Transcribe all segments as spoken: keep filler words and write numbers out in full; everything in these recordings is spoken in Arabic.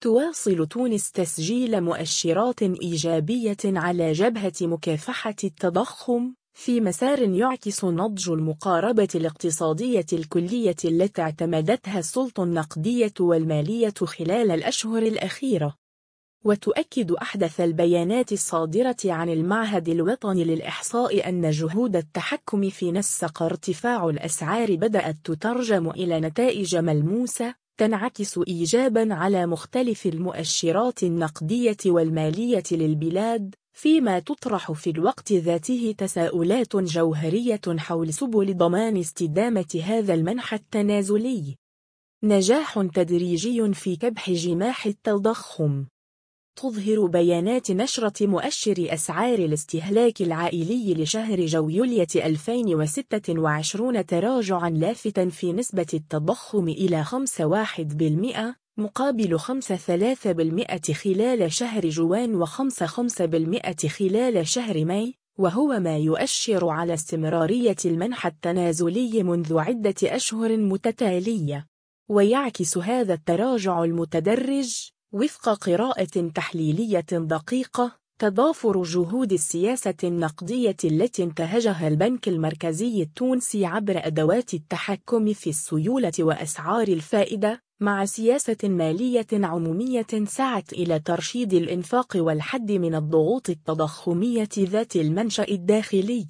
تواصل تونس تسجيل مؤشرات إيجابية على جبهة مكافحة التضخم في مسار يعكس نضج المقاربة الاقتصادية الكلية التي اعتمدتها السلطة النقدية والمالية خلال الأشهر الأخيرة. وتؤكد أحدث البيانات الصادرة عن المعهد الوطني للإحصاء أن جهود التحكم في نسق ارتفاع الأسعار بدأت تترجم إلى نتائج ملموسة تنعكس إيجاباً على مختلف المؤشرات النقدية والمالية للبلاد، فيما تطرح في الوقت ذاته تساؤلات جوهرية حول سبل ضمان استدامة هذا المنحى التنازلي. نجاح تدريجي في كبح جماح التضخم. تظهر بيانات نشرة مؤشر أسعار الاستهلاك العائلي لشهر جو-يوليو ألفين وستة وعشرين تراجعاً لافتاً في نسبة التضخم إلى خمسة فاصلة واحد بالمئة مقابل خمسة فاصلة ثلاثة بالمئة خلال شهر جوان وخمسة فاصلة خمسة بالمئة خلال شهر ماي، وهو ما يؤشر على استمرارية المنحى التنازلي منذ عدة أشهر متتالية. ويعكس هذا التراجع المتدرج وفق قراءة تحليلية دقيقة تضافر جهود السياسة النقدية التي انتهجها البنك المركزي التونسي عبر أدوات التحكم في السيولة وأسعار الفائدة، مع سياسة مالية عمومية سعت إلى ترشيد الإنفاق والحد من الضغوط التضخمية ذات المنشأ الداخلي.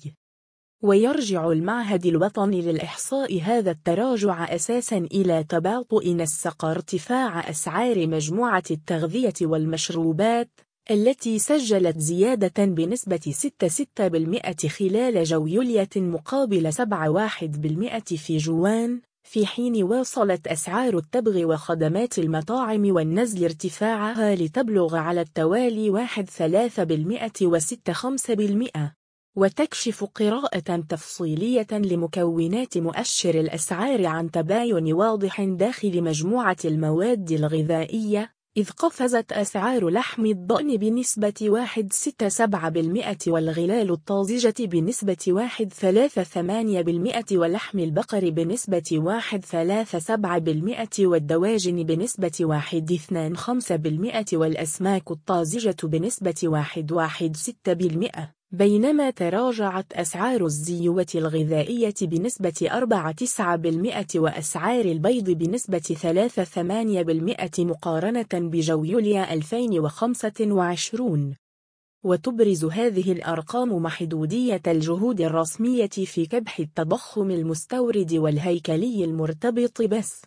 ويرجع المعهد الوطني للإحصاء هذا التراجع أساساً إلى تباطؤ نسق ارتفاع أسعار مجموعة التغذية والمشروبات، التي سجلت زيادة بنسبة ستة فاصلة ستة بالمئة خلال جو-يوليو مقابل سبعة فاصلة واحد بالمئة في جوان، في حين واصلت أسعار التبغ وخدمات المطاعم والنزل ارتفاعها لتبلغ على التوالي واحد فاصلة ثلاثة بالمئة و ستة فاصلة خمسة بالمئة. وتكشف قراءة تفصيلية لمكونات مؤشر الأسعار عن تباين واضح داخل مجموعة المواد الغذائية، إذ قفزت أسعار لحم الضأن بنسبة واحد فاصلة ستة سبعة بالمئة والغلال الطازجة بنسبة واحد فاصلة ثلاثة ثمانية بالمئة ولحم البقر بنسبة واحد فاصلة ثلاثة سبعة بالمئة والدواجن بنسبة واحد فاصلة اثنين خمسة بالمئة والأسماك الطازجة بنسبة واحد فاصلة واحد ستة بالمئة. بينما تراجعت أسعار الزيوت الغذائية بنسبة أربعة فاصلة تسعة بالمئة وأسعار البيض بنسبة ثلاثة فاصلة ثمانية بالمئة مقارنة بجو-يوليو ألفين وخمسة وعشرين. وتبرز هذه الأرقام محدودية الجهود الرسمية في كبح التضخم المستورد والهيكلي المرتبط بس